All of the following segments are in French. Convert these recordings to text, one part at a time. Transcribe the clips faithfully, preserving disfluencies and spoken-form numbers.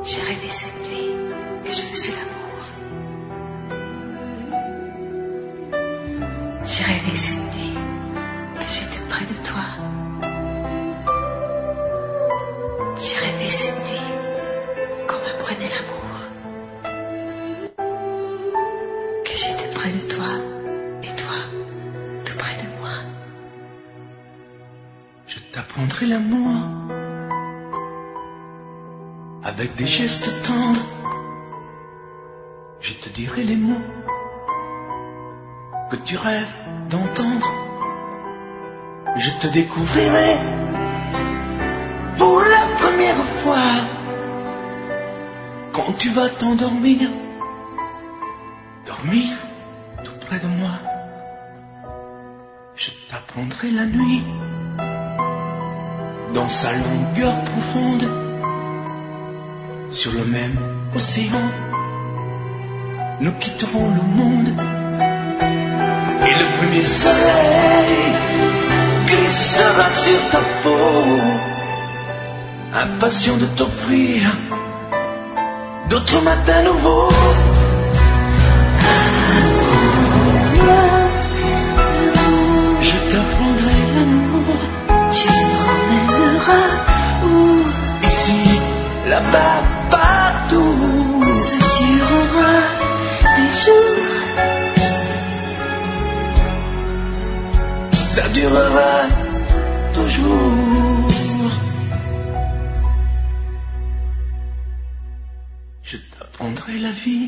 J'ai rêvé cette nuit que je faisais l'amour. J'ai rêvé cette nuit que j'étais près de toi. J'ai rêvé cette nuit qu'on m'apprenait l'amour. Que j'étais près de toi et toi tout près de moi. Je t'apprendrai l'amour avec des gestes tendres. Je te dirai les mots que tu rêves d'entendre. Je te découvrirai pour la première fois quand tu vas t'endormir, dormir tout près de moi. Je t'apprendrai la nuit dans sa longueur profonde, sur le même océan. Nous quitterons le monde et le premier soleil glissera sur ta peau, impatient de t'offrir d'autres matins nouveaux. Je t'apprendrai l'amour, Tu m'emmèneras où? ici, là-bas, partout. Ça durera des jours. Ça durera toujours. Je t'apprendrai la vie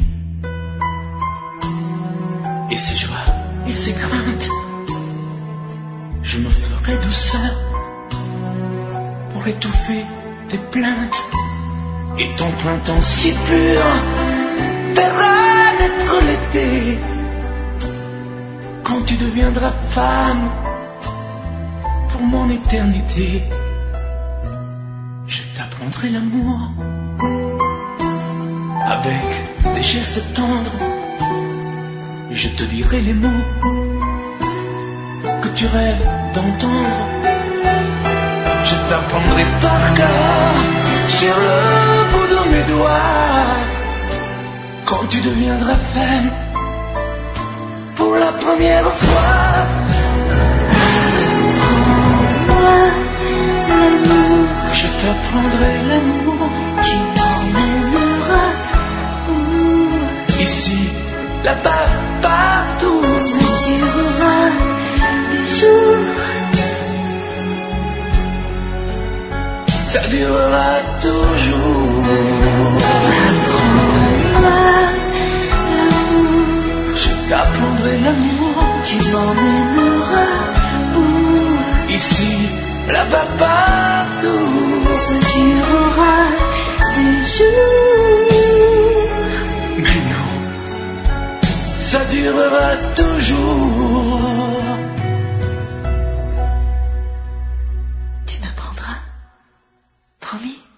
et ses joies et ses craintes. Je me ferai douceur pour étouffer tes plaintes. Et ton printemps si pur verra naître l'été. Quand tu deviendras femme pour mon éternité, je t'apprendrai l'amour avec des gestes tendres. Je te dirai les mots que tu rêves d'entendre. Je t'apprendrai par cœur sur le bout de mes doigts quand tu deviendras femme pour la première fois. Apprends-moi l'amour. Je t'apprendrai l'amour, Tu m'emmèneras où? ici, là-bas, partout. Ça durera des jours. Ça durera toujours. Apprends-moi l'amour. Je t'apprendrai l'amour, Tu m'emmèneras où? ici, là-bas, partout. Ça durera des jours. Mais non, ça durera toujours. Tu m'apprendras, promis.